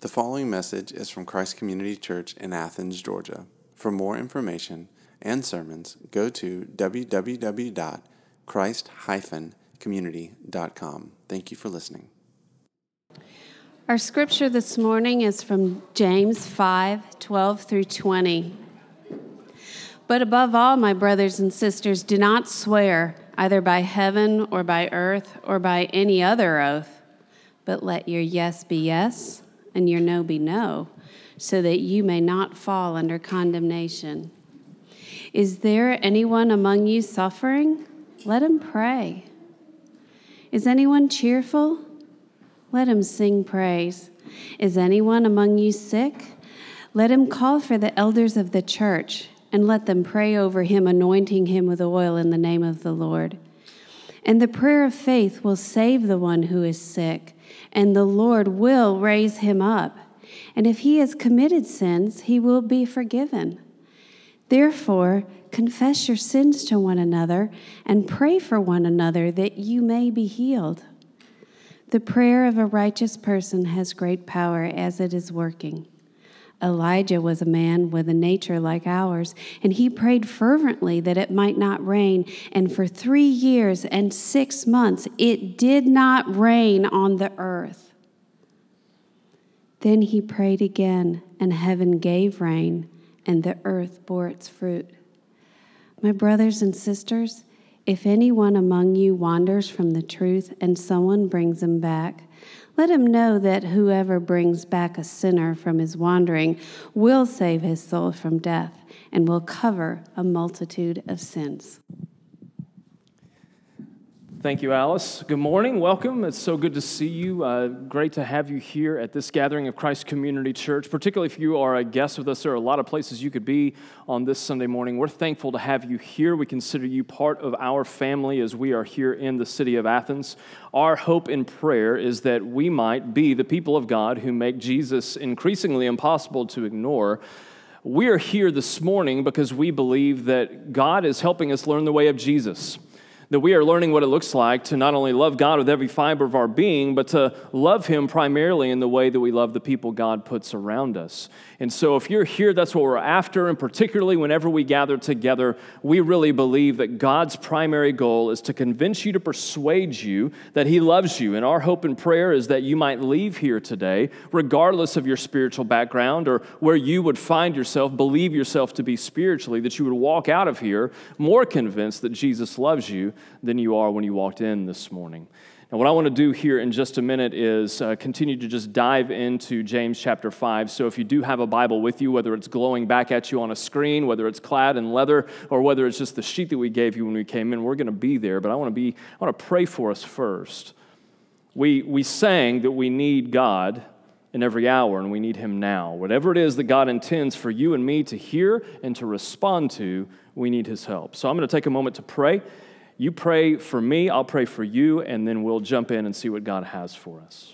The following message is from Christ Community Church in Athens, Georgia. For more information and sermons, go to www.christ-community.com. Thank you for listening. Our scripture this morning is from James 5:12 through 20. But above all, my brothers and sisters, do not swear either by heaven or by earth or by any other oath, but let your yes be yes and your no be no, so that you may not fall under condemnation. Is there anyone among you suffering? Let him pray. Is anyone cheerful? Let him sing praise. Is anyone among you sick? Let him call for the elders of the church, and let them pray over him, anointing him with oil in the name of the Lord. And the prayer of faith will save the one who is sick, and the Lord will raise him up. And if he has committed sins, he will be forgiven. Therefore, confess your sins to one another and pray for one another that you may be healed. The prayer of a righteous person has great power as it is working. Elijah was a man with a nature like ours, and he prayed fervently that it might not rain. And for 3 years and 6 months, it did not rain on the earth. Then he prayed again, and heaven gave rain, and the earth bore its fruit. My brothers and sisters, if anyone among you wanders from the truth and someone brings him back, let him know that whoever brings back a sinner from his wandering will save his soul from death and will cover a multitude of sins. Thank you, Alice. Good morning. Welcome. It's so good to see you. Great to have you here at this gathering of Christ Community Church, particularly if you are a guest with us. There are a lot of places you could be on this Sunday morning. We're thankful to have you here. We consider you part of our family as we are here in the city of Athens. Our hope and prayer is that we might be the people of God who make Jesus increasingly impossible to ignore. We are here this morning because we believe that God is helping us learn the way of Jesus. That we are learning what it looks like to not only love God with every fiber of our being, but to love Him primarily in the way that we love the people God puts around us. And so if you're here, that's what we're after, and particularly whenever we gather together, we really believe that God's primary goal is to convince you, to persuade you that He loves you. And our hope and prayer is that you might leave here today, regardless of your spiritual background or where you would find yourself, believe yourself to be spiritually, that you would walk out of here more convinced that Jesus loves you than you are when you walked in this morning. Now, what I want to do here in just a minute is continue to just dive into James chapter 5. So if you do have a Bible with you, whether it's glowing back at you on a screen, whether it's clad in leather, or whether it's just the sheet that we gave you when we came in, we're going to be there. But I want to pray for us first. We sang that we need God in every hour, and we need Him now. Whatever it is that God intends for you and me to hear and to respond to, we need His help. So I'm going to take a moment to pray. You pray for me, I'll pray for you, and then we'll jump in and see what God has for us.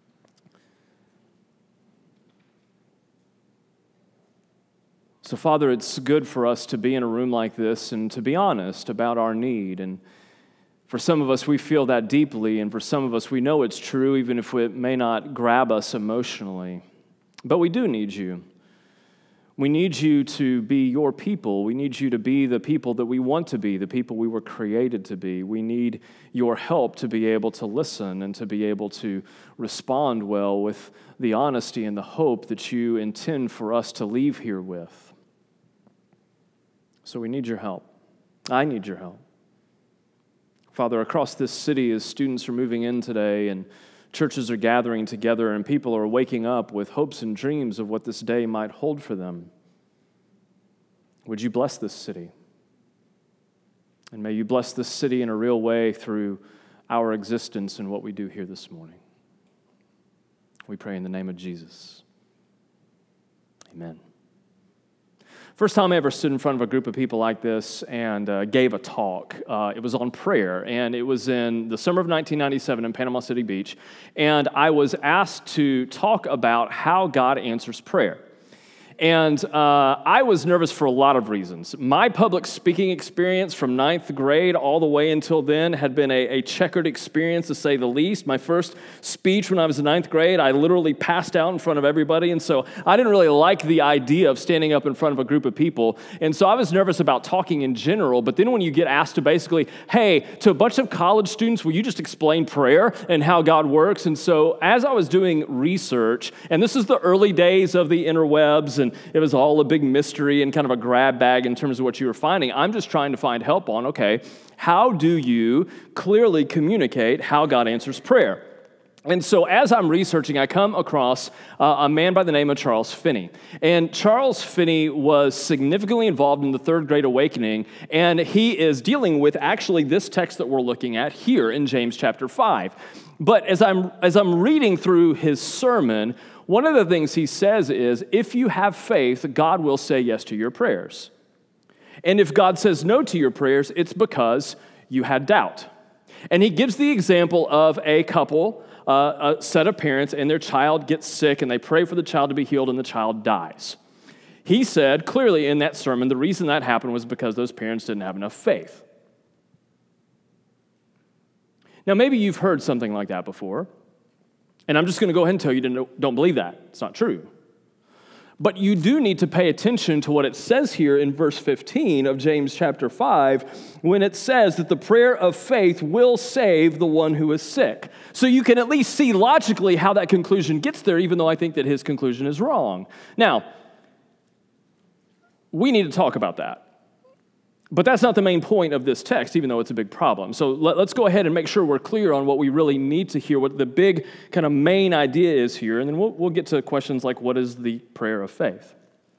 So, Father, it's good for us to be in a room like this and to be honest about our need. And for some of us, we feel that deeply, and for some of us, we know it's true, even if it may not grab us emotionally. But we do need you. We need you to be your people. We need you to be the people that we want to be, the people we were created to be. We need your help to be able to listen and to be able to respond well with the honesty and the hope that you intend for us to leave here with. So we need your help. I need your help. Father, across this city as students are moving in today and churches are gathering together and people are waking up with hopes and dreams of what this day might hold for them. Would you bless this city? And may you bless this city in a real way through our existence and what we do here this morning. We pray in the name of Jesus. Amen. First time I ever stood in front of a group of people like this and gave a talk. It was on prayer, and it was in the summer of 1997 in Panama City Beach, and I was asked to talk about how God answers prayer. And I was nervous for a lot of reasons. My public speaking experience from 9th grade all the way until then had been a checkered experience, to say the least. My first speech when I was in 9th grade, I literally passed out in front of everybody. And so I didn't really like the idea of standing up in front of a group of people. And so I was nervous about talking in general. But then when you get asked to basically, hey, to a bunch of college students, will you just explain prayer and how God works? And so as I was doing research, and this is the early days of the interwebs, and it was all a big mystery and kind of a grab bag in terms of what you were finding. I'm just trying to find help on, okay, how do you clearly communicate how God answers prayer? And so as I'm researching, I come across a man by the name of Charles Finney. And Charles Finney was significantly involved in the Third Great Awakening, and he is dealing with actually this text that we're looking at here in James chapter 5. But as I'm reading through his sermon, one of the things he says is, if you have faith, God will say yes to your prayers. And if God says no to your prayers, it's because you had doubt. And he gives the example of a couple, a set of parents, and their child gets sick, and they pray for the child to be healed, and the child dies. He said clearly in that sermon, the reason that happened was because those parents didn't have enough faith. Now, maybe you've heard something like that before. And I'm just going to go ahead and tell you to don't believe that. It's not true. But you do need to pay attention to what it says here in verse 15 of James chapter 5, when it says that the prayer of faith will save the one who is sick. So you can at least see logically how that conclusion gets there, even though I think that his conclusion is wrong. Now, we need to talk about that. But that's not the main point of this text, even though it's a big problem. So let's go ahead and make sure we're clear on what we really need to hear, what the big kind of main idea is here, and then we'll get to questions like, what is the prayer of faith?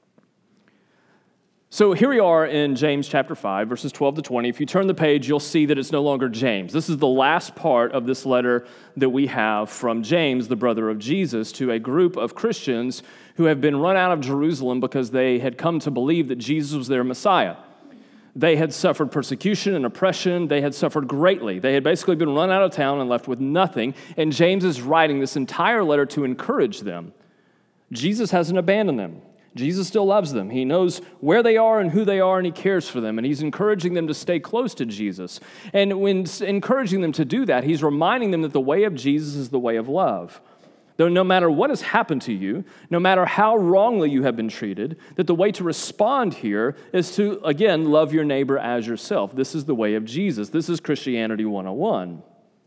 So here we are in James chapter 5, verses 12 to 20. If you turn the page, you'll see that it's no longer James. This is the last part of this letter that we have from James, the brother of Jesus, to a group of Christians who have been run out of Jerusalem because they had come to believe that Jesus was their Messiah. They had suffered persecution and oppression. They had suffered greatly. They had basically been run out of town and left with nothing. And James is writing this entire letter to encourage them. Jesus hasn't abandoned them. Jesus still loves them. He knows where they are and who they are, and he cares for them. And he's encouraging them to stay close to Jesus. And when encouraging them to do that, he's reminding them that the way of Jesus is the way of love. Though no matter what has happened to you, no matter how wrongly you have been treated, that the way to respond here is to, again, love your neighbor as yourself. This is the way of Jesus. This is Christianity 101.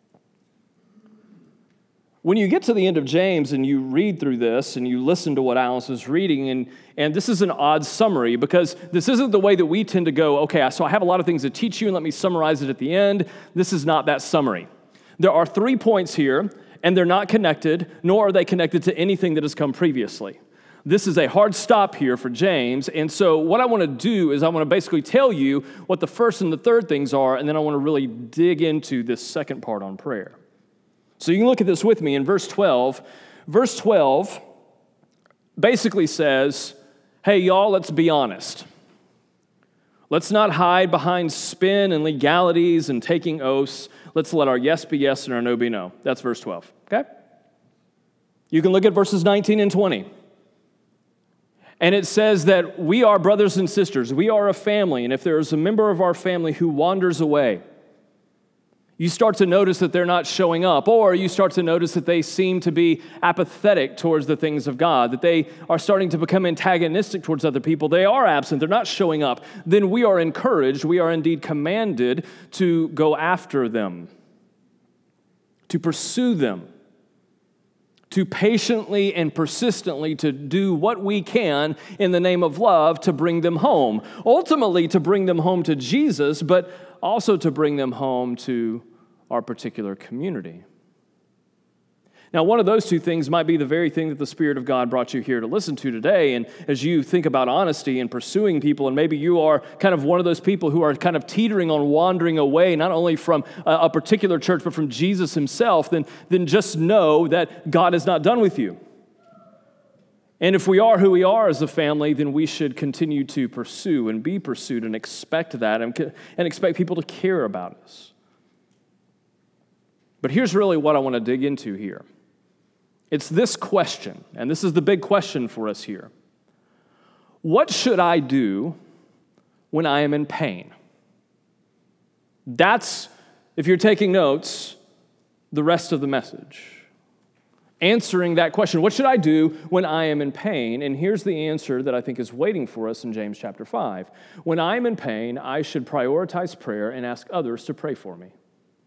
When you get to the end of James and you read through this and you listen to what Alice is reading, and this is an odd summary because this isn't the way that we tend to go, okay, so I have a lot of things to teach you and let me summarize it at the end. This is not that summary. There are 3 points here, and they're not connected, nor are they connected to anything that has come previously. This is a hard stop here for James, and so what I want to do is I want to basically tell you what the first and the third things are, and then I want to really dig into this second part on prayer. So you can look at this with me in verse 12. Verse 12 basically says, hey, y'all, let's be honest. Let's not hide behind spin and legalities and taking oaths. Let's let our yes be yes and our no be no. That's verse 12, okay? You can look at verses 19 and 20. And it says that we are brothers and sisters. We are a family. And if there is a member of our family who wanders away, you start to notice that they're not showing up, or you start to notice that they seem to be apathetic towards the things of God, that they are starting to become antagonistic towards other people. They are absent. They're not showing up. Then we are encouraged, we are indeed commanded to go after them, to pursue them, to patiently and persistently to do what we can in the name of love to bring them home. Ultimately, to bring them home to Jesus, but also to bring them home to our particular community. Now, one of those 2 things might be the very thing that the Spirit of God brought you here to listen to today. And as you think about honesty and pursuing people, and maybe you are kind of one of those people who are kind of teetering on wandering away, not only from a particular church, but from Jesus himself, then just know that God is not done with you. And if we are who we are as a family, then we should continue to pursue and be pursued and expect that and expect people to care about us. But here's really what I want to dig into here. It's this question, and this is the big question for us here. What should I do when I am in pain? That's, if you're taking notes, the rest of the message. Answering that question, what should I do when I am in pain? And here's the answer that I think is waiting for us in James chapter 5. When I am in pain, I should prioritize prayer and ask others to pray for me.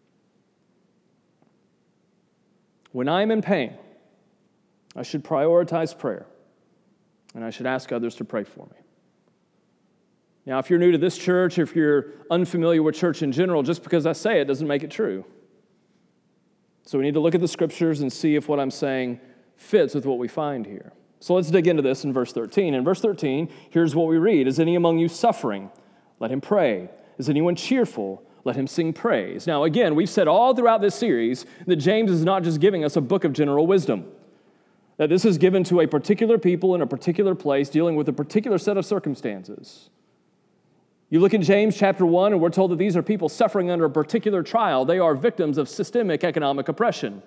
When I am in pain, I should prioritize prayer and I should ask others to pray for me. Now, if you're new to this church, if you're unfamiliar with church in general, just because I say it doesn't make it true. So we need to look at the scriptures and see if what I'm saying fits with what we find here. So let's dig into this in verse 13. In verse 13, here's what we read. Is any among you suffering? Let him pray. Is anyone cheerful? Let him sing praise. Now again, we've said all throughout this series that James is not just giving us a book of general wisdom. That this is given to a particular people in a particular place dealing with a particular set of circumstances. You look in James chapter 1, and we're told that these are people suffering under a particular trial. They are victims of systemic economic oppression.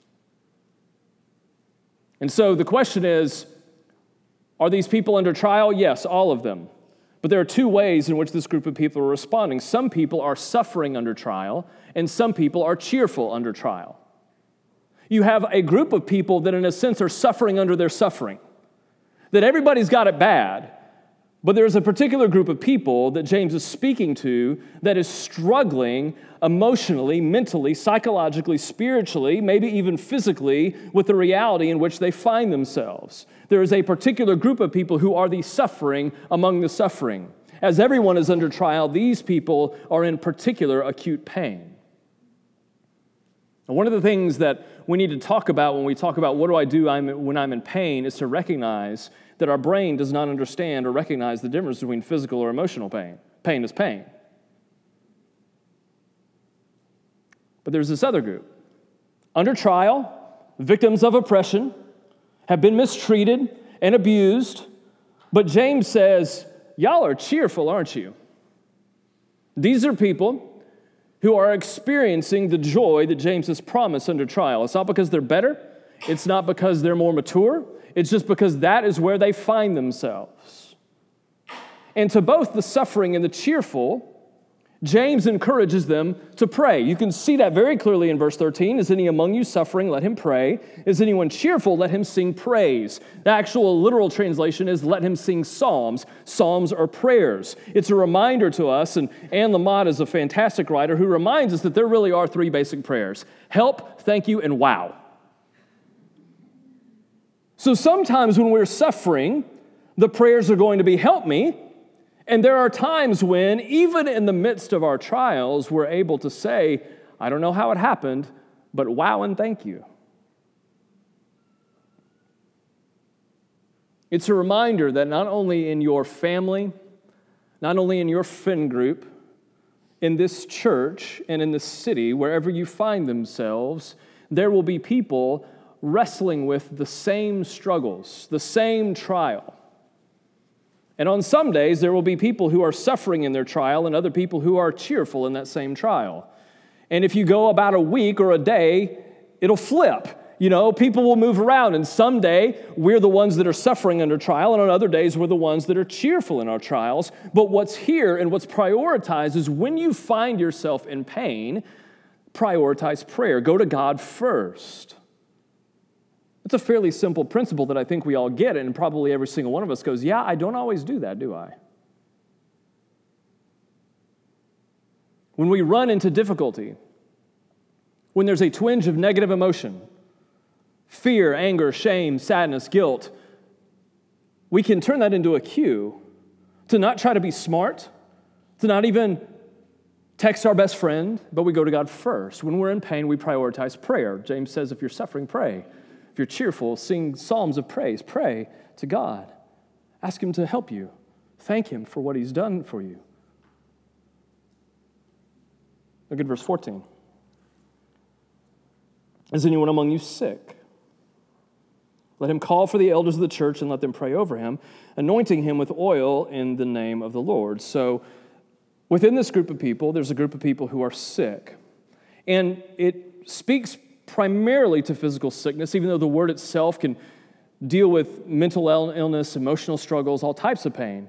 And so the question is, are these people under trial? Yes, all of them. But there are two ways in which this group of people are responding. Some people are suffering under trial, and some people are cheerful under trial. You have a group of people that in a sense are suffering under their suffering. That everybody's got it bad. But there's a particular group of people that James is speaking to that is struggling emotionally, mentally, psychologically, spiritually, maybe even physically with the reality in which they find themselves. There is a particular group of people who are the suffering among the suffering. As everyone is under trial, these people are in particular acute pain. And one of the things that we need to talk about when we talk about what do I do when I'm in pain is to recognize that our brain does not understand or recognize the difference between physical or emotional pain. Pain is pain. But there's this other group. Under trial, victims of oppression, have been mistreated and abused, but James says, y'all are cheerful, aren't you? These are people who are experiencing the joy that James has promised under trial. It's not because they're better. It's not because they're more mature. It's just because that is where they find themselves. And to both the suffering and the cheerful, James encourages them to pray. You can see that very clearly in verse 13. Is any among you suffering? Let him pray. Is anyone cheerful? Let him sing praise. The actual literal translation is let him sing psalms. Psalms are prayers. It's a reminder to us, and Anne Lamott is a fantastic writer who reminds us that there really are three basic prayers. Help, thank you, and wow. So sometimes when we're suffering, the prayers are going to be help me. And there are times when, even in the midst of our trials, we're able to say, I don't know how it happened, but wow and thank you. It's a reminder that not only in your family, not only in your friend group, in this church and in this city, wherever you find themselves, there will be people wrestling with the same struggles, the same trial. And on some days, there will be people who are suffering in their trial and other people who are cheerful in that same trial. And if you go about a week or a day, it'll flip. You know, people will move around, and someday we're the ones that are suffering under trial, and on other days we're the ones that are cheerful in our trials. But what's here and what's prioritized is when you find yourself in pain, prioritize prayer. Go to God first. It's a fairly simple principle that I think we all get, and probably every single one of us goes, yeah, I don't always do that, do I? When we run into difficulty, when there's a twinge of negative emotion, fear, anger, shame, sadness, guilt, we can turn that into a cue to not try to be smart, to not even text our best friend, but we go to God first. When we're in pain, we prioritize prayer. James says, if you're suffering, pray. If you're cheerful, sing psalms of praise. Pray to God. Ask Him to help you. Thank Him for what He's done for you. Look at verse 14. Is anyone among you sick? Let him call for the elders of the church and let them pray over him, anointing him with oil in the name of the Lord. So within this group of people, there's a group of people who are sick. And it speaks primarily to physical sickness, even though the word itself can deal with mental illness, emotional struggles, all types of pain.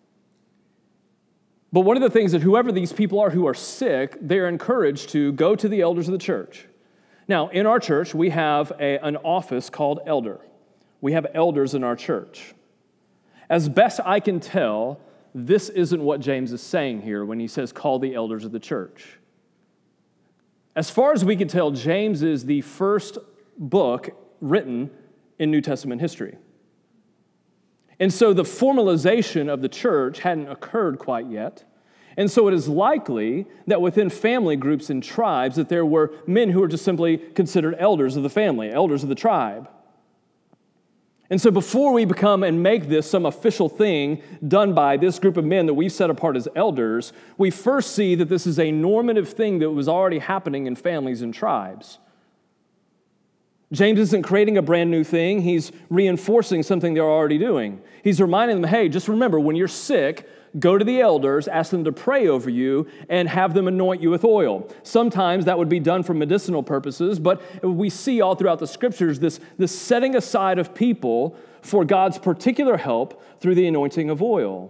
But one of the things that whoever these people are who are sick, they're encouraged to go to the elders of the church. Now, in our church, we have an office called elder. We have elders in our church. As best I can tell, this isn't what James is saying here when he says, call the elders of the church. As far as we can tell, James is the first book written in New Testament history. And so the formalization of the church hadn't occurred quite yet. And so it is likely that within family groups and tribes that there were men who were just simply considered elders of the family, elders of the tribe. And so before we become and make this some official thing done by this group of men that we've set apart as elders, we first see that this is a normative thing that was already happening in families and tribes. James isn't creating a brand new thing. He's reinforcing something they're already doing. He's reminding them, hey, just remember, when you're sick, go to the elders, ask them to pray over you, and have them anoint you with oil. Sometimes that would be done for medicinal purposes, but we see all throughout the scriptures this setting aside of people for God's particular help through the anointing of oil.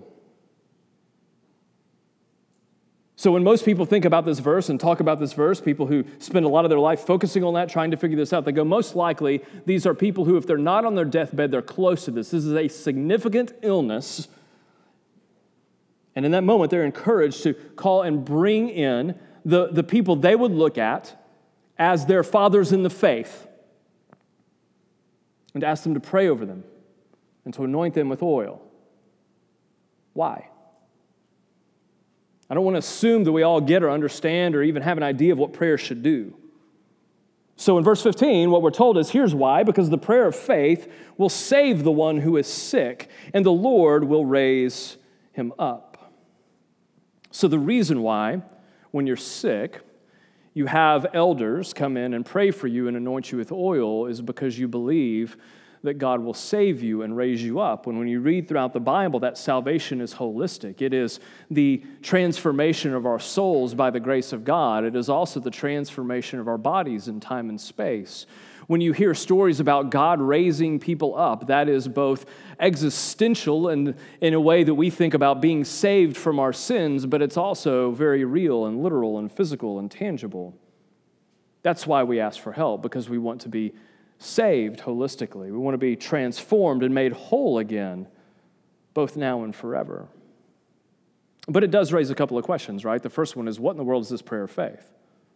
So when most people think about this verse and talk about this verse, people who spend a lot of their life focusing on that, trying to figure this out, they go, most likely, these are people who, if they're not on their deathbed, they're close to this. This is a significant illness. And in that moment, they're encouraged to call and bring in the people they would look at as their fathers in the faith and to ask them to pray over them and to anoint them with oil. Why? I don't want to assume that we all get or understand or even have an idea of what prayer should do. So in verse 15, what we're told is, here's why: because the prayer of faith will save the one who is sick, and the Lord will raise him up. So the reason why, when you're sick, you have elders come in and pray for you and anoint you with oil is because you believe that God will save you and raise you up. When you read throughout the Bible, that salvation is holistic. It is the transformation of our souls by the grace of God. It is also the transformation of our bodies in time and space. When you hear stories about God raising people up, that is both existential and in a way that we think about being saved from our sins, but it's also very real and literal and physical and tangible. That's why we ask for help, because we want to be saved holistically. We want to be transformed and made whole again, both now and forever. But it does raise a couple of questions, right? The first one is, what in the world is this prayer of faith?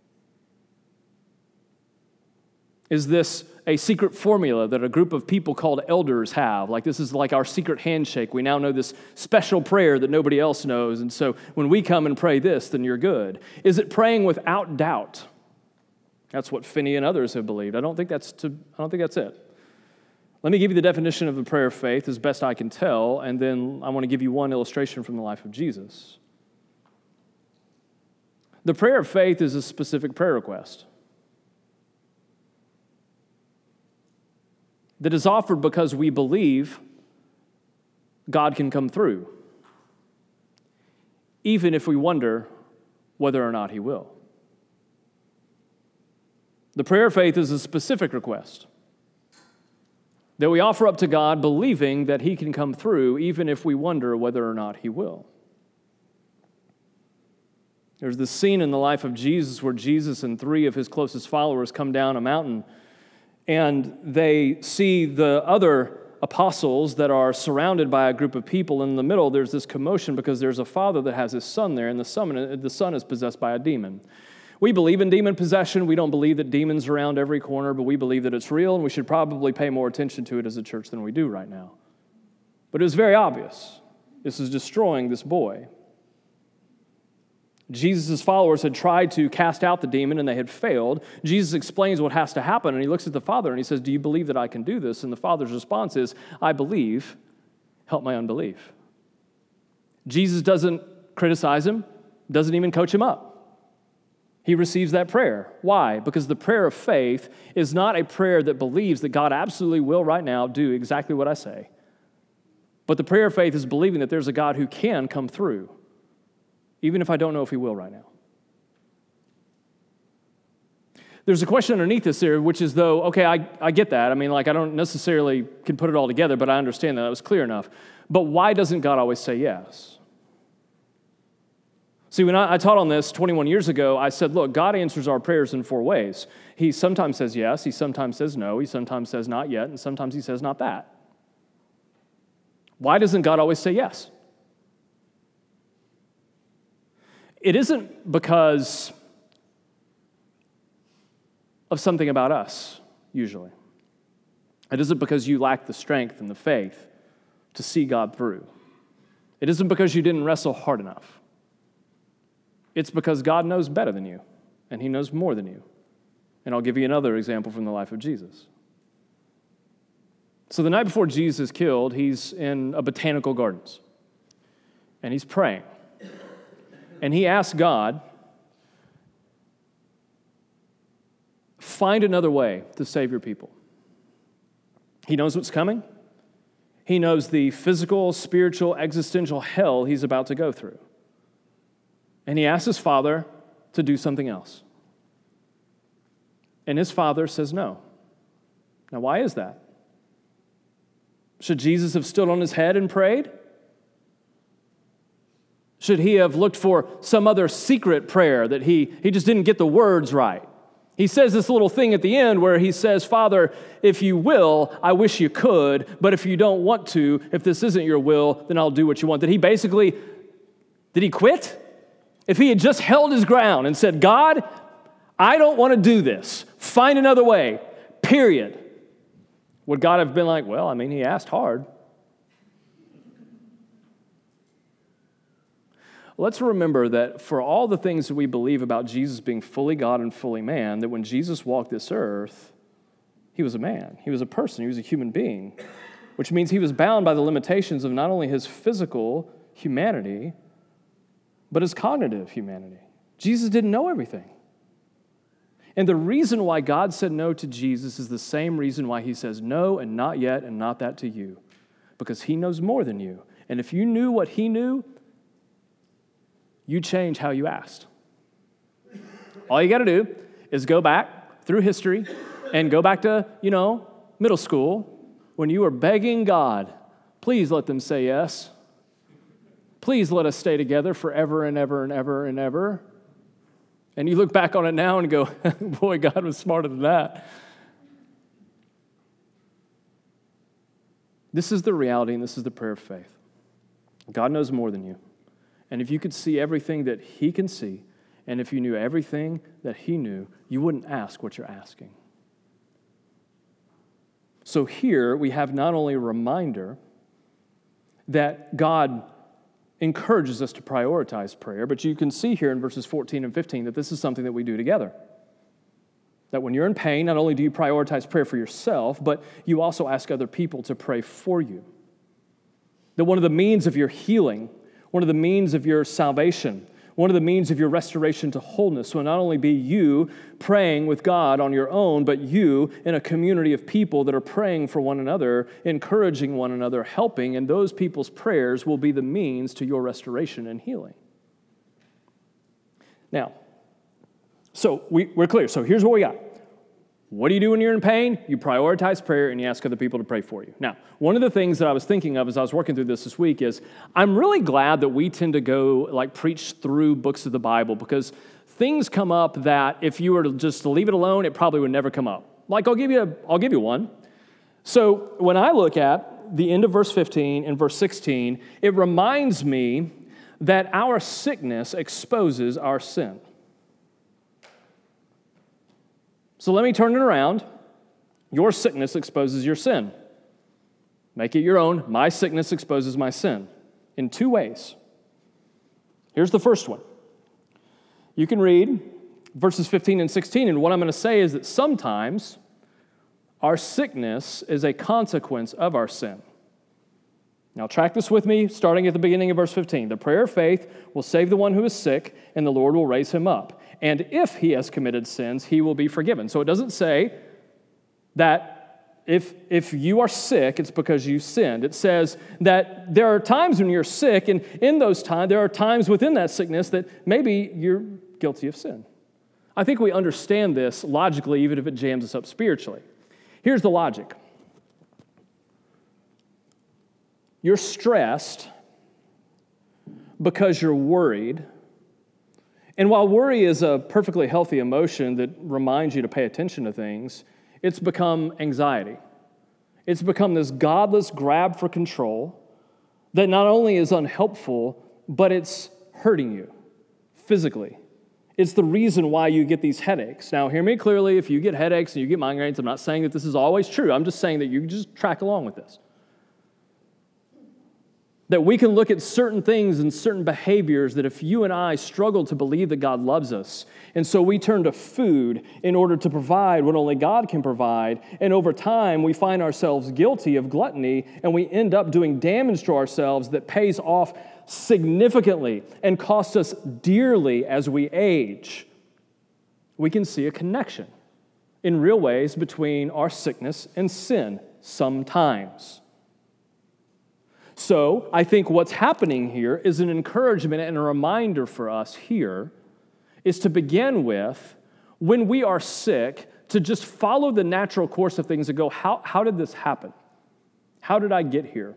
Is this a secret formula that a group of people called elders have? Like, this is like our secret handshake. We now know this special prayer that nobody else knows, and so when we come and pray this, then you're good. Is it praying without doubt? That's what Finney and others have believed. I don't think that's it. Let me give you the definition of the prayer of faith as best I can tell, and then I want to give you one illustration from the life of Jesus. The prayer of faith is a specific prayer request that is offered because we believe God can come through, even if we wonder whether or not he will. The prayer of faith is a specific request that we offer up to God, believing that he can come through, even if we wonder whether or not he will. There's this scene in the life of Jesus where Jesus and 3 of his closest followers come down a mountain, and they see the other apostles that are surrounded by a group of people. In the middle, there's this commotion because there's a father that has his son there, and the son is possessed by a demon. We believe in demon possession. We don't believe that demons are around every corner, but we believe that it's real, and we should probably pay more attention to it as a church than we do right now. But it was very obvious. This is destroying this boy. Jesus' followers had tried to cast out the demon, and they had failed. Jesus explains what has to happen, and he looks at the father, and he says, "Do you believe that I can do this?" And the father's response is, "I believe. Help my unbelief." Jesus doesn't criticize him, doesn't even coach him up. He receives that prayer. Why? Because the prayer of faith is not a prayer that believes that God absolutely will right now do exactly what I say. But the prayer of faith is believing that there's a God who can come through, even if I don't know if he will right now. there's a question underneath this here, which is though, okay, I get that. I mean, like I don't necessarily can put it all together, but I understand that was clear enough. But why doesn't God always say yes? See, when I taught on this 21 years ago, I said, look, God answers our prayers in 4 ways. He sometimes says yes, he sometimes says no, he sometimes says not yet, and sometimes he says not that. Why doesn't God always say yes? It isn't because of something about us, usually. It isn't because you lack the strength and the faith to see God through. It isn't because you didn't wrestle hard enough. It's because God knows better than you, and he knows more than you. And I'll give you another example from the life of Jesus. So the night before Jesus is killed, he's in a botanical gardens, and he's praying. And he asks God, find another way to save your people. He knows what's coming. He knows the physical, spiritual, existential hell he's about to go through. And he asks his Father to do something else. And his Father says no. Now, why is that? Should Jesus have stood on his head and prayed? Should he have looked for some other secret prayer that he just didn't get the words right? He says this little thing at the end where he says, Father, if you will, I wish you could, but if you don't want to, if this isn't your will, then I'll do what you want. Did he quit? If he had just held his ground and said, God, I don't want to do this. Find another way, period. Would God have been like, well, I mean, he asked hard. Let's remember that for all the things that we believe about Jesus being fully God and fully man, that when Jesus walked this earth, he was a man. He was a person. He was a human being, which means he was bound by the limitations of not only his physical humanity, but his cognitive humanity. Jesus didn't know everything. And the reason why God said no to Jesus is the same reason why he says no and not yet and not that to you, because he knows more than you. And if you knew what he knew, you change how you asked. All you got to do is go back through history and go back to, middle school when you were begging God, please let them say yes. Please let us stay together forever and ever and ever and ever. And you look back on it now and go, boy, God was smarter than that. This is the reality and this is the prayer of faith. God knows more than you. And if you could see everything that he can see, and if you knew everything that he knew, you wouldn't ask what you're asking. So here we have not only a reminder that God encourages us to prioritize prayer, but you can see here in verses 14 and 15 that this is something that we do together. That when you're in pain, not only do you prioritize prayer for yourself, but you also ask other people to pray for you. That one of the means of your healing, one of the means of your salvation, one of the means of your restoration to wholeness will not only be you praying with God on your own, but you in a community of people that are praying for one another, encouraging one another, helping, and those people's prayers will be the means to your restoration and healing. Now, so we're clear. So here's what we got. What do you do when you're in pain? You prioritize prayer and you ask other people to pray for you. Now, one of the things that I was thinking of as I was working through this week is I'm really glad that we tend to go preach through books of the Bible, because things come up that if you were to just leave it alone, it probably would never come up. I'll give you one. So when I look at the end of verse 15 and verse 16, it reminds me that our sickness exposes our sin. So let me turn it around. Your sickness exposes your sin. Make it your own. My sickness exposes my sin in 2 ways. Here's the first one. You can read verses 15 and 16, and what I'm going to say is that sometimes our sickness is a consequence of our sin. Now track this with me, starting at the beginning of verse 15. The prayer of faith will save the one who is sick, and the Lord will raise him up. And if he has committed sins, he will be forgiven. So it doesn't say that if you are sick, it's because you sinned. It says that there are times when you're sick, and in those times, there are times within that sickness that maybe you're guilty of sin. I think we understand this logically, even if it jams us up spiritually. Here's the logic. You're stressed because you're worried. And while worry is a perfectly healthy emotion that reminds you to pay attention to things, it's become anxiety. It's become this godless grab for control that not only is unhelpful, but it's hurting you physically. It's the reason why you get these headaches. Now, hear me clearly. If you get headaches and you get migraines, I'm not saying that this is always true. I'm just saying that you can just track along with this. That we can look at certain things and certain behaviors that if you and I struggle to believe that God loves us, and so we turn to food in order to provide what only God can provide, and over time we find ourselves guilty of gluttony, and we end up doing damage to ourselves that pays off significantly and costs us dearly as we age. We can see a connection in real ways between our sickness and sin sometimes. So I think what's happening here is an encouragement and a reminder for us here is to begin with, when we are sick, to just follow the natural course of things and go, how did this happen? How did I get here?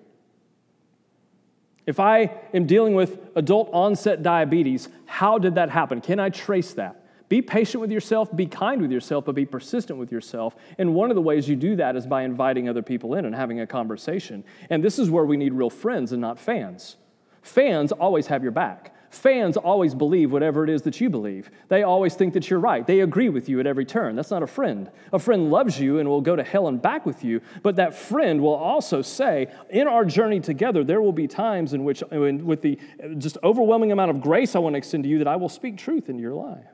If I am dealing with adult onset diabetes, how did that happen? Can I trace that? Be patient with yourself, be kind with yourself, but be persistent with yourself. And one of the ways you do that is by inviting other people in and having a conversation. And this is where we need real friends and not fans. Fans always have your back. Fans always believe whatever it is that you believe. They always think that you're right. They agree with you at every turn. That's not a friend. A friend loves you and will go to hell and back with you, but that friend will also say, in our journey together, there will be times in which, with the just overwhelming amount of grace I want to extend to you, that I will speak truth into your life.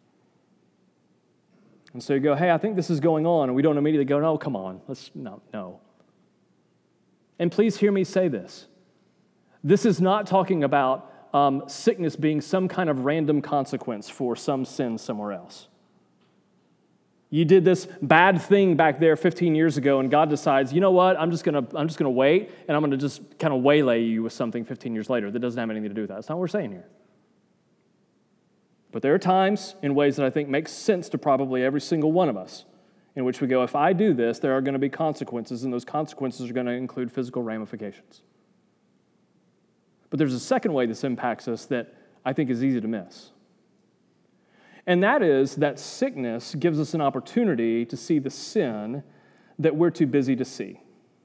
And so you go, hey, I think this is going on, and we don't immediately go, no, come on, no. And please hear me say this. This is not talking about sickness being some kind of random consequence for some sin somewhere else. You did this bad thing back there 15 years ago, and God decides, you know what, I'm just gonna wait, and I'm gonna just kind of waylay you with something 15 years later that doesn't have anything to do with that. That's not what we're saying here. But there are times in ways that I think make sense to probably every single one of us, in which we go, if I do this, there are going to be consequences, and those consequences are going to include physical ramifications. But there's a second way this impacts us that I think is easy to miss. And that is that sickness gives us an opportunity to see the sin that we're too busy to see.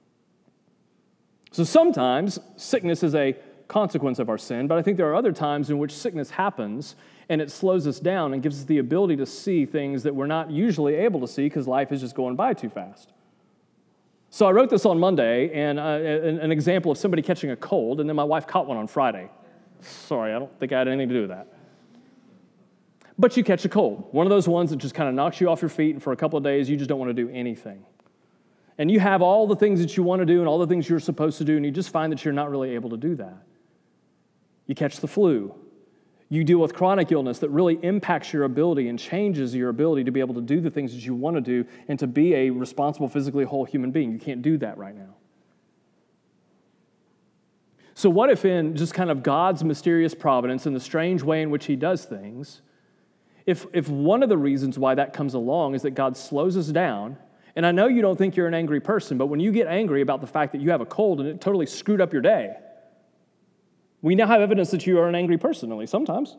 So sometimes sickness is a consequence of our sin, but I think there are other times in which sickness happens and it slows us down and gives us the ability to see things that we're not usually able to see because life is just going by too fast. So I wrote this on Monday, and an example of somebody catching a cold, and then my wife caught one on Friday. Sorry, I don't think I had anything to do with that. But you catch a cold, one of those ones that just kind of knocks you off your feet, and for a couple of days you just don't want to do anything. And you have all the things that you want to do and all the things you're supposed to do, and you just find that you're not really able to do that. You catch the flu. You deal with chronic illness that really impacts your ability and changes your ability to be able to do the things that you want to do and to be a responsible, physically whole human being. You can't do that right now. So what if in just kind of God's mysterious providence and the strange way in which he does things, if one of the reasons why that comes along is that God slows us down, and I know you don't think you're an angry person, but when you get angry about the fact that you have a cold and it totally screwed up your day, we now have evidence that you are an angry person, at least sometimes.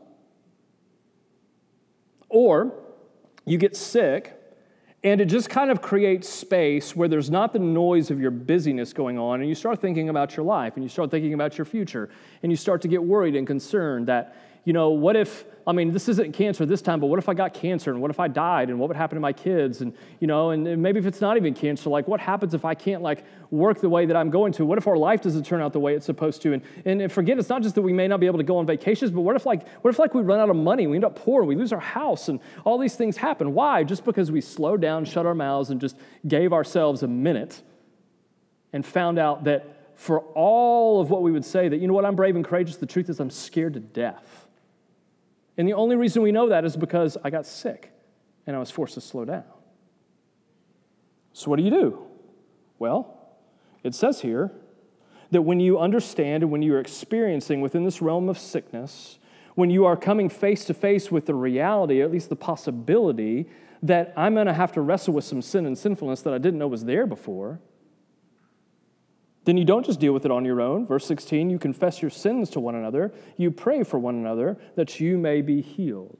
Or you get sick, and it just kind of creates space where there's not the noise of your busyness going on, and you start thinking about your life, and you start thinking about your future, and you start to get worried and concerned that, what if, this isn't cancer this time, but what if I got cancer, and what if I died, and what would happen to my kids, and maybe if it's not even cancer, what happens if I can't, work the way that I'm going to? What if our life doesn't turn out the way it's supposed to? And forget, it's not just that we may not be able to go on vacations, but what if we run out of money, we end up poor, we lose our house, and all these things happen? Why? Just because we slowed down, shut our mouths, and just gave ourselves a minute and found out that for all of what we would say, that, I'm brave and courageous, the truth is I'm scared to death. And the only reason we know that is because I got sick and I was forced to slow down. So what do? Well, it says here that when you understand and when you're experiencing within this realm of sickness, when you are coming face to face with the reality, or at least the possibility, that I'm going to have to wrestle with some sin and sinfulness that I didn't know was there before, then you don't just deal with it on your own. Verse 16, you confess your sins to one another. You pray for one another that you may be healed.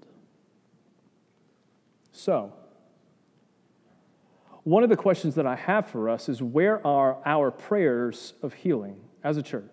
So, one of the questions that I have for us is, where are our prayers of healing as a church?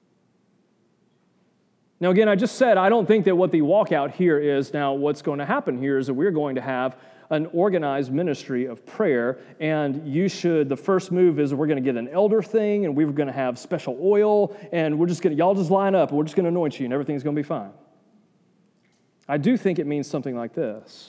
Now, again, I just said I don't think that what the walkout here is. Now, what's going to happen here is that we're going to have an organized ministry of prayer, and the first move is we're going to get an elder thing, and we're going to have special oil, and y'all just line up, and we're just going to anoint you, and everything's going to be fine. I do think it means something like this.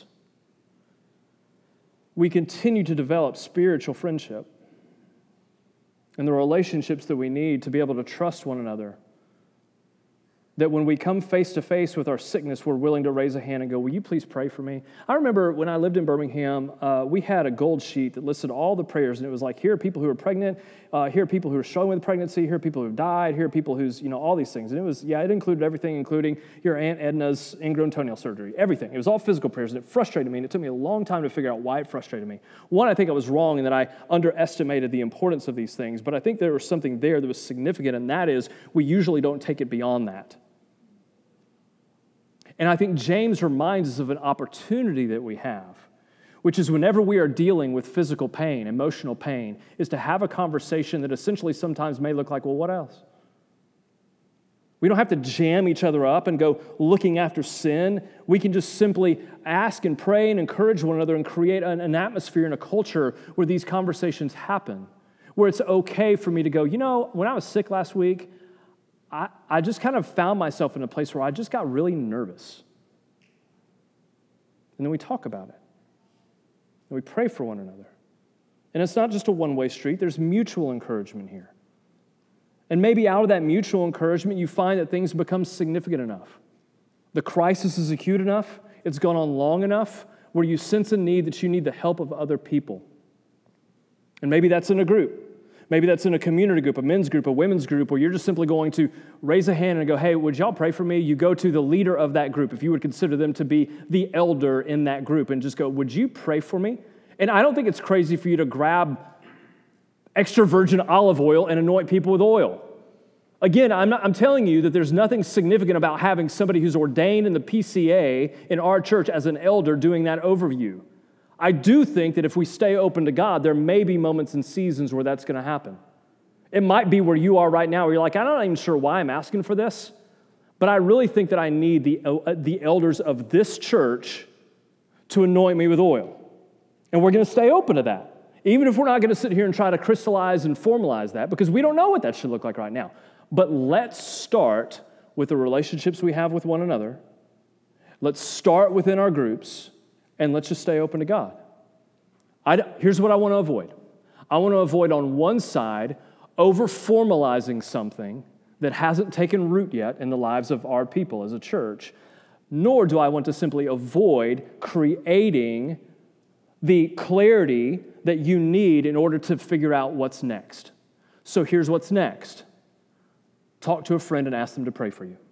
We continue to develop spiritual friendship and the relationships that we need to be able to trust one another. That when we come face to face with our sickness, we're willing to raise a hand and go, will you please pray for me? I remember when I lived in Birmingham, we had a gold sheet that listed all the prayers, and it was like, here are people who are pregnant, here are people who are struggling with pregnancy, here are people who have died, here are people who's, all these things. And it included everything, including your Aunt Edna's ingrown toenail surgery, everything. It was all physical prayers, and it frustrated me, and it took me a long time to figure out why it frustrated me. One, I think I was wrong in that I underestimated the importance of these things, but I think there was something there that was significant, and that is we usually don't take it beyond that. And I think James reminds us of an opportunity that we have, which is whenever we are dealing with physical pain, emotional pain, is to have a conversation that essentially sometimes may look like, well, what else? We don't have to jam each other up and go looking after sin. We can just simply ask and pray and encourage one another and create an atmosphere and a culture where these conversations happen, where it's okay for me to go, when I was sick last week, I just kind of found myself in a place where I just got really nervous. And then we talk about it. And we pray for one another. And it's not just a one-way street. There's mutual encouragement here. And maybe out of that mutual encouragement, you find that things become significant enough. The crisis is acute enough. It's gone on long enough where you sense a need that you need the help of other people. And maybe that's in a group. Maybe that's in a community group, a men's group, a women's group, where you're just simply going to raise a hand and go, hey, would y'all pray for me? You go to the leader of that group, if you would consider them to be the elder in that group, and just go, would you pray for me? And I don't think it's crazy for you to grab extra virgin olive oil and anoint people with oil. Again, I'm telling you that there's nothing significant about having somebody who's ordained in the PCA in our church as an elder doing that over you. I do think that if we stay open to God, there may be moments and seasons where that's going to happen. It might be where you are right now, where you're like, I'm not even sure why I'm asking for this, but I really think that I need the elders of this church to anoint me with oil. And we're going to stay open to that, even if we're not going to sit here and try to crystallize and formalize that, because we don't know what that should look like right now. But let's start with the relationships we have with one another. Let's start within our groups. And let's just stay open to God. Here's what I want to avoid. I want to avoid on one side over-formalizing something that hasn't taken root yet in the lives of our people as a church, nor do I want to simply avoid creating the clarity that you need in order to figure out what's next. So here's what's next. Talk to a friend and ask them to pray for you.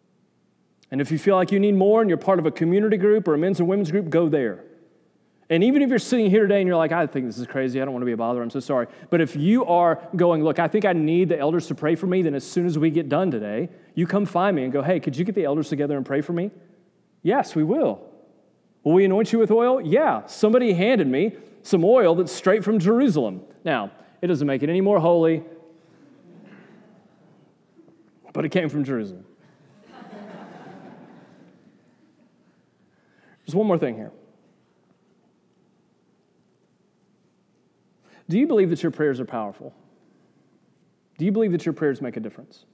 And if you feel like you need more and you're part of a community group or a men's and women's group, go there. And even if you're sitting here today and you're like, I think this is crazy, I don't want to be a bother, I'm so sorry. But if you are going, look, I think I need the elders to pray for me, then as soon as we get done today, you come find me and go, hey, could you get the elders together and pray for me? Yes, we will. Will we anoint you with oil? Yeah. Somebody handed me some oil that's straight from Jerusalem. Now, it doesn't make it any more holy, but it came from Jerusalem. There's one more thing here. Do you believe that your prayers are powerful? Do you believe that your prayers make a difference?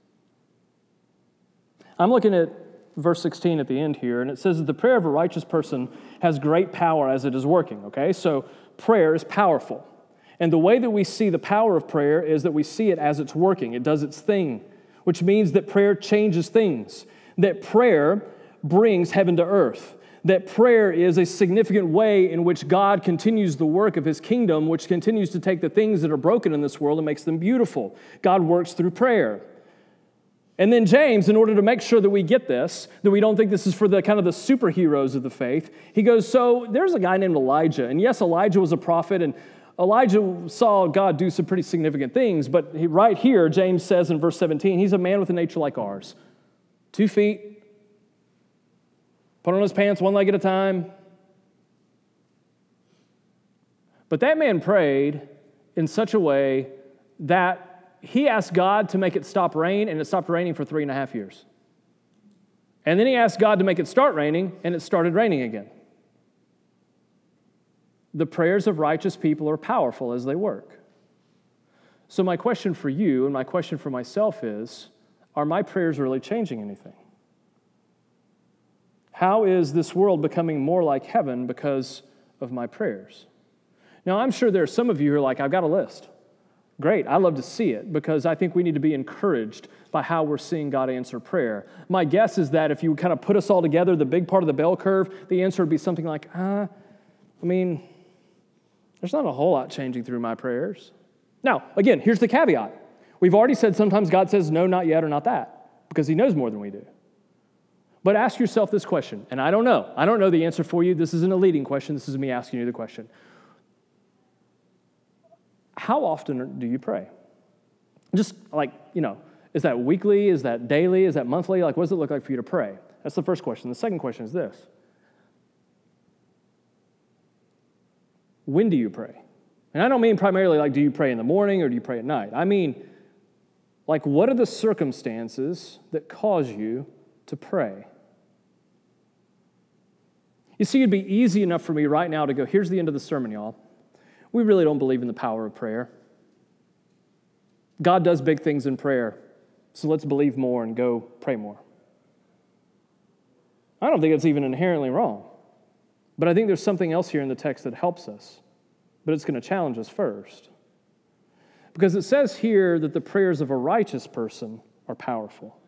I'm looking at verse 16 at the end here, and it says that the prayer of a righteous person has great power as it is working, okay? So prayer is powerful. And the way that we see the power of prayer is that we see it as it's working. It does its thing, which means that prayer changes things, that prayer brings heaven to earth. That prayer is a significant way in which God continues the work of His kingdom, which continues to take the things that are broken in this world and makes them beautiful. God works through prayer. And then James, in order to make sure that we get this, that we don't think this is for the kind of the superheroes of the faith, he goes, so there's a guy named Elijah. And yes, Elijah was a prophet, and Elijah saw God do some pretty significant things. But right here, James says in verse 17, he's a man with a nature like ours. 2 feet, put on his pants one leg at a time. But that man prayed in such a way that he asked God to make it stop rain, and it stopped raining for 3.5 years. And then he asked God to make it start raining, and it started raining again. The prayers of righteous people are powerful as they work. So my question for you and my question for myself is, are my prayers really changing anything? How is this world becoming more like heaven because of my prayers? Now, I'm sure there are some of you who are like, I've got a list. Great, I love to see it because I think we need to be encouraged by how we're seeing God answer prayer. My guess is that if you kind of put us all together, the big part of the bell curve, the answer would be something like, there's not a whole lot changing through my prayers. Now, again, here's the caveat. We've already said sometimes God says no, not yet, or not that, because he knows more than we do. But ask yourself this question, and I don't know. I don't know the answer for you. This isn't a leading question. This is me asking you the question. How often do you pray? Just like, is that weekly? Is that daily? Is that monthly? Like, what does it look like for you to pray? That's the first question. The second question is this. When do you pray? And I don't mean primarily like, do you pray in the morning or do you pray at night? I mean, like, what are the circumstances that cause you to pray? You see, it'd be easy enough for me right now to go, here's the end of the sermon, y'all. We really don't believe in the power of prayer. God does big things in prayer, so let's believe more and go pray more. I don't think it's even inherently wrong, but I think there's something else here in the text that helps us, but it's going to challenge us first. Because it says here that the prayers of a righteous person are powerful.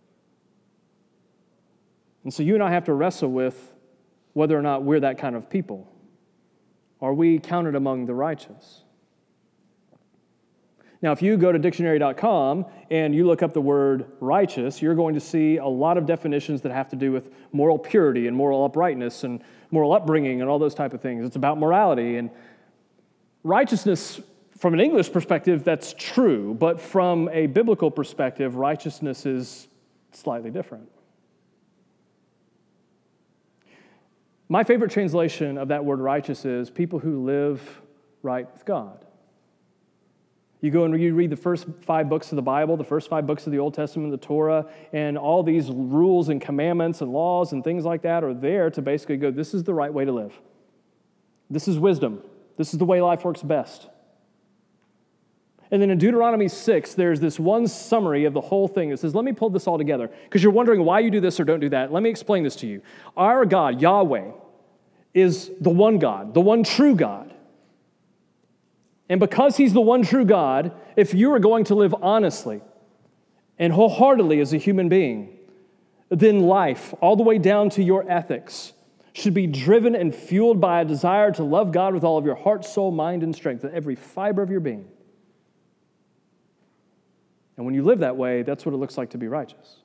And so you and I have to wrestle with whether or not we're that kind of people. Are we counted among the righteous? Now, if you go to dictionary.com and you look up the word righteous, you're going to see a lot of definitions that have to do with moral purity and moral uprightness and moral upbringing and all those type of things. It's about morality. And righteousness, from an English perspective, that's true. But from a biblical perspective, righteousness is slightly different. My favorite translation of that word righteous is people who live right with God. You go and you read the first 5 books of the Bible, the first 5 books of the Old Testament, the Torah, and all these rules and commandments and laws and things like that are there to basically go, this is the right way to live. This is wisdom. This is the way life works best. And then in Deuteronomy 6, there's this one summary of the whole thing that says, let me pull this all together, because you're wondering why you do this or don't do that. Let me explain this to you. Our God, Yahweh, is the one God, the one true God. And because he's the one true God, if you are going to live honestly and wholeheartedly as a human being, then life, all the way down to your ethics, should be driven and fueled by a desire to love God with all of your heart, soul, mind, and strength, and every fiber of your being. And when you live that way, that's what it looks like to be righteous.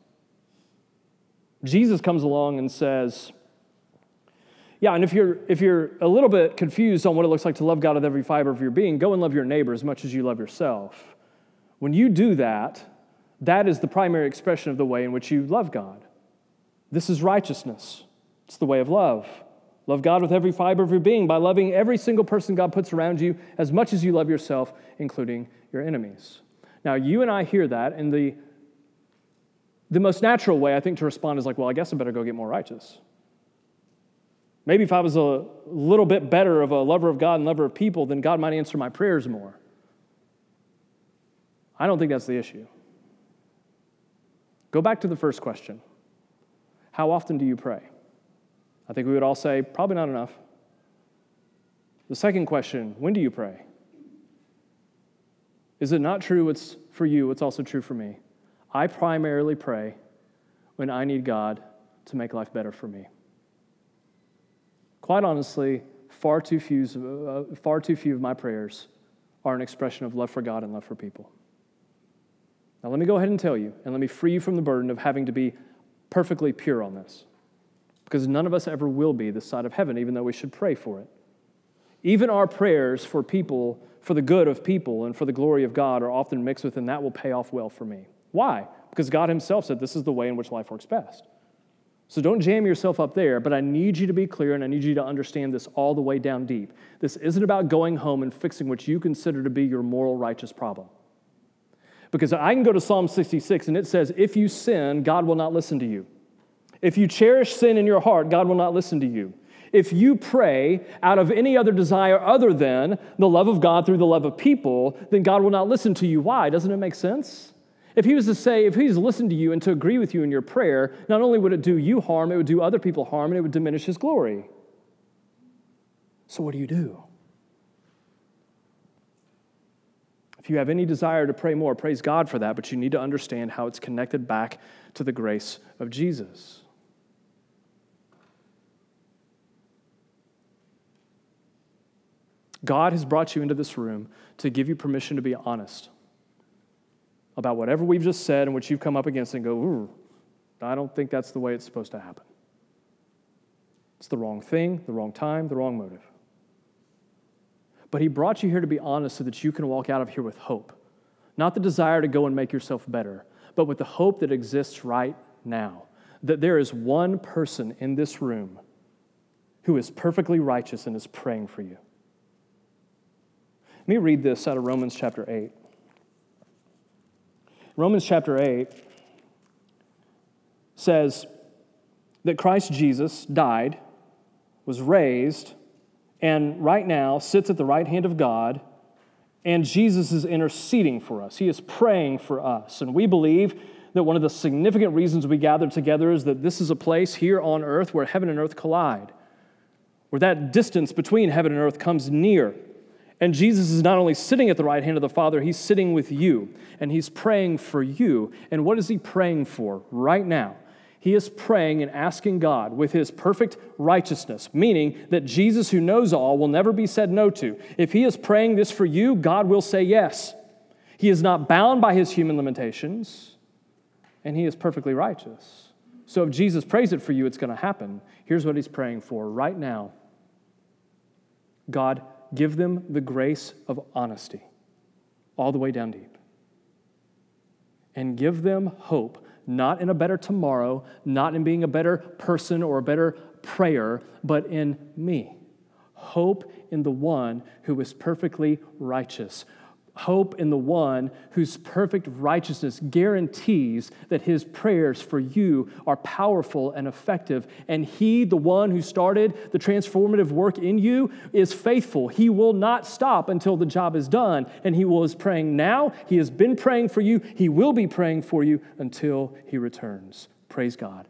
Jesus comes along and says, yeah, and if you're a little bit confused on what it looks like to love God with every fiber of your being, go and love your neighbor as much as you love yourself. When you do that, that is the primary expression of the way in which you love God. This is righteousness. It's the way of love. Love God with every fiber of your being by loving every single person God puts around you as much as you love yourself, including your enemies. Now, you and I hear that, and the most natural way, I think, to respond is like, well, I guess I better go get more righteous. Maybe if I was a little bit better of a lover of God and lover of people, then God might answer my prayers more. I don't think that's the issue. Go back to the first question. How often do you pray? I think we would all say, probably not enough. The second question, when do you pray? Is it not true it's for you, it's also true for me? I primarily pray when I need God to make life better for me. Quite honestly, far too few of my prayers are an expression of love for God and love for people. Now let me go ahead and tell you, and let me free you from the burden of having to be perfectly pure on this, because none of us ever will be this side of heaven, even though we should pray for it. Even our prayers for people, for the good of people and for the glory of God are often mixed with, and that will pay off well for me. Why? Because God himself said this is the way in which life works best. So don't jam yourself up there, but I need you to be clear and I need you to understand this all the way down deep. This isn't about going home and fixing what you consider to be your moral righteous problem. Because I can go to Psalm 66 and it says, if you sin, God will not listen to you. If you cherish sin in your heart, God will not listen to you. If you pray out of any other desire other than the love of God through the love of people, then God will not listen to you. Why? Doesn't it make sense? If he was to listen to you and to agree with you in your prayer, not only would it do you harm, it would do other people harm, and it would diminish his glory. So what do you do? If you have any desire to pray more, praise God for that, but you need to understand how it's connected back to the grace of Jesus. God has brought you into this room to give you permission to be honest about whatever we've just said and what you've come up against and go, ooh, I don't think that's the way it's supposed to happen. It's the wrong thing, the wrong time, the wrong motive. But he brought you here to be honest so that you can walk out of here with hope. Not the desire to go and make yourself better, but with the hope that exists right now. That there is one person in this room who is perfectly righteous and is praying for you. Let me read this out of Romans chapter 8. Romans chapter 8 says that Christ Jesus died, was raised, and right now sits at the right hand of God, and Jesus is interceding for us. He is praying for us. And we believe that one of the significant reasons we gather together is that this is a place here on earth where heaven and earth collide, where that distance between heaven and earth comes near. And Jesus is not only sitting at the right hand of the Father, he's sitting with you, and he's praying for you. And what is he praying for right now? He is praying and asking God with his perfect righteousness, meaning that Jesus, who knows all, will never be said no to. If he is praying this for you, God will say yes. He is not bound by his human limitations, and he is perfectly righteous. So if Jesus prays it for you, it's going to happen. Here's what he's praying for right now. God, give them the grace of honesty all the way down deep. And give them hope, not in a better tomorrow, not in being a better person or a better prayer, but in me. Hope in the one who is perfectly righteous. Hope in the one whose perfect righteousness guarantees that his prayers for you are powerful and effective. And he, the one who started the transformative work in you, is faithful. He will not stop until the job is done. And he is praying now. He has been praying for you. He will be praying for you until he returns. Praise God.